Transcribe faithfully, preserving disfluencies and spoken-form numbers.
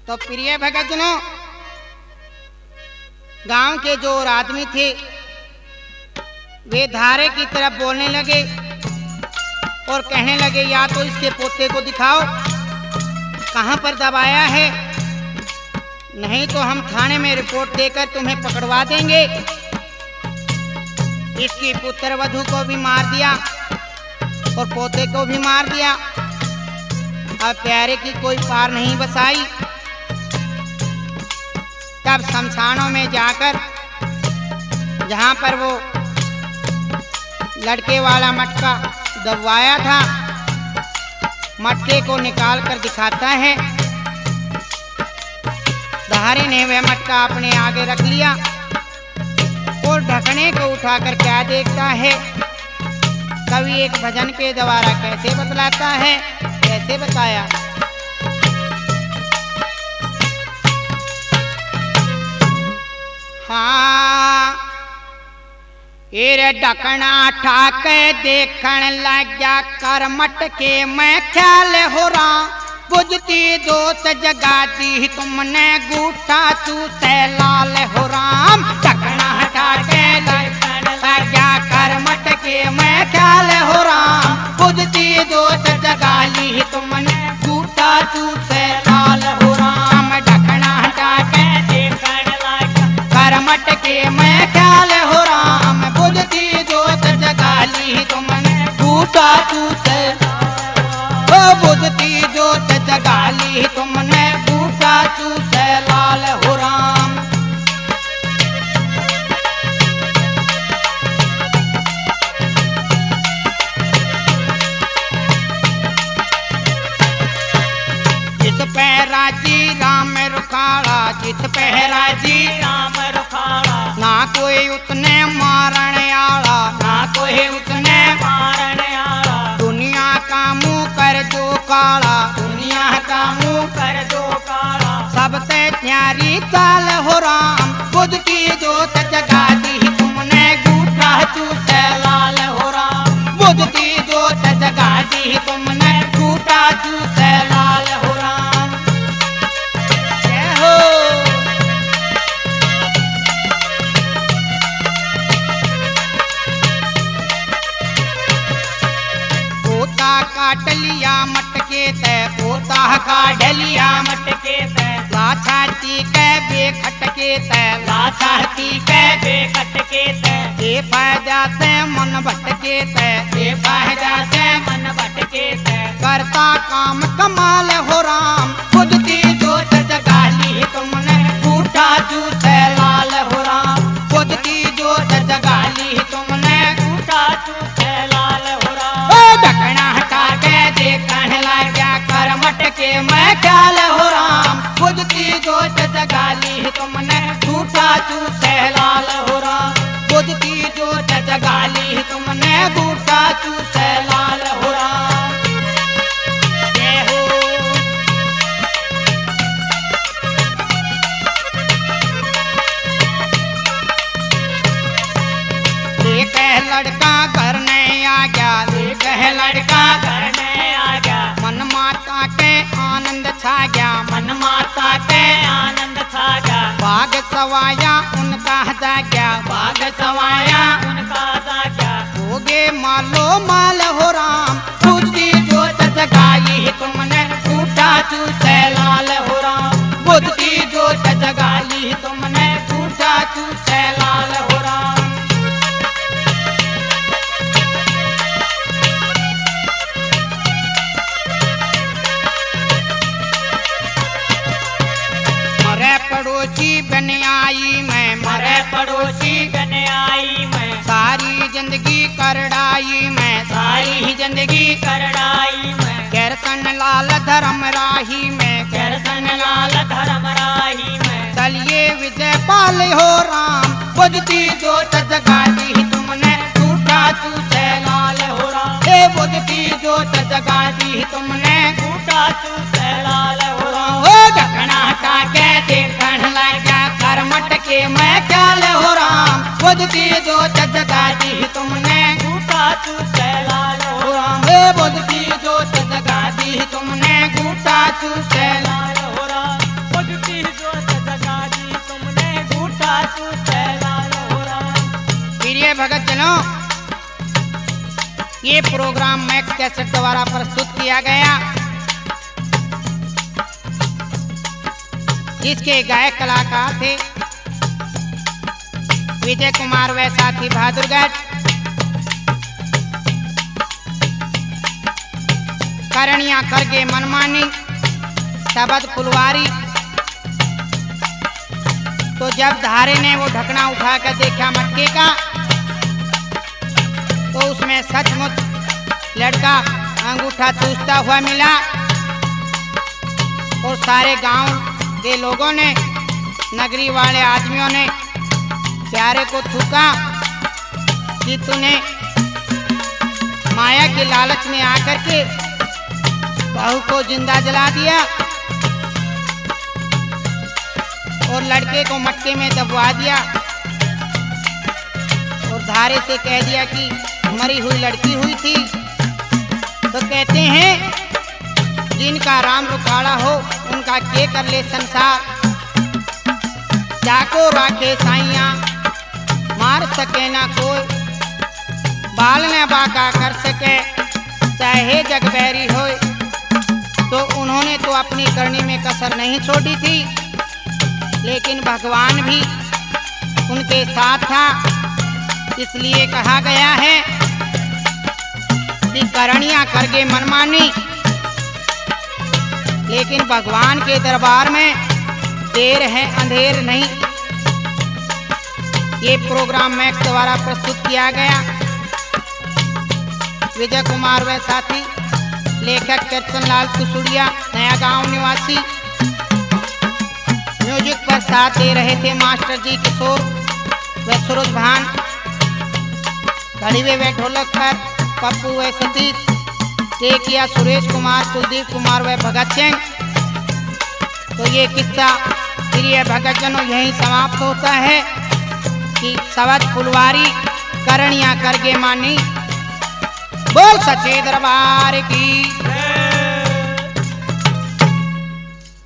तो प्रिय भक्तजनों, गांव के जो और आदमी थे वे धारे की तरफ बोलने लगे और कहने लगे, या तो इसके पोते को दिखाओ कहां पर दबाया है, नहीं तो हम थाने में रिपोर्ट देकर तुम्हें पकड़वा देंगे। इसकी पुत्र वधू को भी मार दिया और पोते को भी मार दिया। अब प्यारे की कोई पार नहीं बसाई। तब शमशानों में जाकर जहां पर वो लड़के वाला मटका दबवाया था, मटके को निकाल कर दिखाता है। धारी ने वह मटका अपने आगे रख लिया और ढकने को उठाकर क्या देखता है, कवि एक भजन के द्वारा कैसे बतलाता है, कैसे बताया। हाँ, एरे ढकना ठाक देखण लग गया कर मटके मैं ख्याल हो रहा, बुझती दोत जगा दी तुमने गूठा चूसे लाल हो राम। ढकना ठाक देखण लग गया कर मटके मैं ख्याल हो रहा, बुझती दोत जगा ली तुमने गूठा चूसे लाल हो राम। ढकना ठाक देखण लग कर मटके मैं ख्याल हो राम, बुझती दोत जगा ली तुमने गूठा चूसे, बुझती जोत जगा ली तुमने गूठा चूसे लाल हो राम। जिस पहरा जी राम रुखाड़ा, जिस पहरा जी राम रुखाड़ा, ना कोई उसने मारण आला, ना कोई उसने मारण आला। दुनिया का मुंह कर दो काला, दुनिया का मुंह कर दो काला, सबसे न्यारी चाल हो राम, बुझती जोत जगा दी तुमने गूठा चूसे लाल हो राम। बुझती जोत जगा दी तुमने गूठा चूसे लाल हो राम। जय हो। पोता काट लिया मटके ते, पोता काट लिया मटके ते, लाछाती के बेखटके ते, लाछाती के बेखटके ते, ये फायदा से मन भटके ते, ये फायदा से मन भटके ते, करता काम कमाल हो राम, बुझती जोत जगा ली तुमने गूठा चूसे लाल हो राम। बुझती जोत जगा ली तुमने गूठा चूसे लाल हो राम। ढकना हटा के देखण लग गया कर मटके मैं ख्याल हो राम, बुझती जोत जगा ली तुमने गूठा चूसे लाल हो राम। बुझती जोत जगा ली तुमने गूठा चूसे लाल हो राम। जय हो। एक लड़का घर नहीं आ गया, एक लड़का घर नहीं आ गया, मन माता के आनंद छा गया, मन माता के आनंद छा गया। बाग सवाया उनका जा गया, बाग सवाया उनका जा गया। होगे मालो माल हो राम, बुझती जोत जगाई तुमने गूठा चूसे लाल हो राम। बुझती जोत जगा ली तुमने गूठा चूसे लाल हो राम। मरे पड़ोसी बन आई मैं, मरे पड़ोसी बन आई मैं, सारी जिंदगी करड़ाई मैं, सारी जिंदगी करड़ाई मैं। कैरसन लाल धर्म राही में, कैरसन लाल धर्म राही में, चलिए विजय पाल हो राम, बुझती जोत जगा दी तुमने गूठा चूसे लाल हो राम। हे बुझती जोत जगा दी तुमने गूठा चूसे लाल हो राम। ढकना हटा के देखण लग गया कर मटके मैं ख्याल हो राम, बुझती जोत जगा दी तुमने गूठा चूसे लाल हो राम। हे बुझती जोत जगा दी तुमने गूठा चूसे लाल हो राम। जनों, ये प्रोग्राम मैक्स कैसेट द्वारा प्रस्तुत किया गया, जिसके गायक कलाकार थे विजय कुमार व साथी बहादुरगढ़, करणिया करगे मनमानी, शबद फुलवारी। तो जब धारे ने वो ढकना उठाकर देखा मटके का, तो उसमें सचमुच लड़का अंगूठा चूसता हुआ मिला और सारे गांव के लोगों ने, नगरी वाले आदमियों ने प्यारे को थूका कि तूने माया के लालच में आकर के बहू को जिंदा जला दिया और लड़के को मटके में दबवा दिया और धारे से कह दिया कि मरी हुई लड़की हुई थी। तो कहते हैं जिनका राम रुखाड़ा हो उनका के कर ले संसार, जाको राखे साइया मार सके ना कोई, बाल न बाका कर सके चाहे जग बैरी होए। तो उन्होंने तो अपनी करनी में कसर नहीं छोड़ी थी, लेकिन भगवान भी उनके साथ था। इसलिए कहा गया है कि करणिया करगे मनमानी, लेकिन भगवान के दरबार में देर है अंधेर नहीं। ये प्रोग्राम मैक्स द्वारा प्रस्तुत किया गया। विजय कुमार व साथी, लेखक कृष्ण लाल कुसुड़िया, नया गांव निवासी। म्यूजिक पर साथ दे रहे थे मास्टर जी किशोर व सूरज भान, घड़ीवे व ढोलक पर पप्पू व सतीश, टेकिया सुरेश कुमार, कुलदीप कुमार व भगत सिंह। तो ये किस्सा प्रिय भगत जनों यहीं समाप्त होता है कि शबद फुलवारी करणिया करगे मानी। बोल सच्चे दरबार की।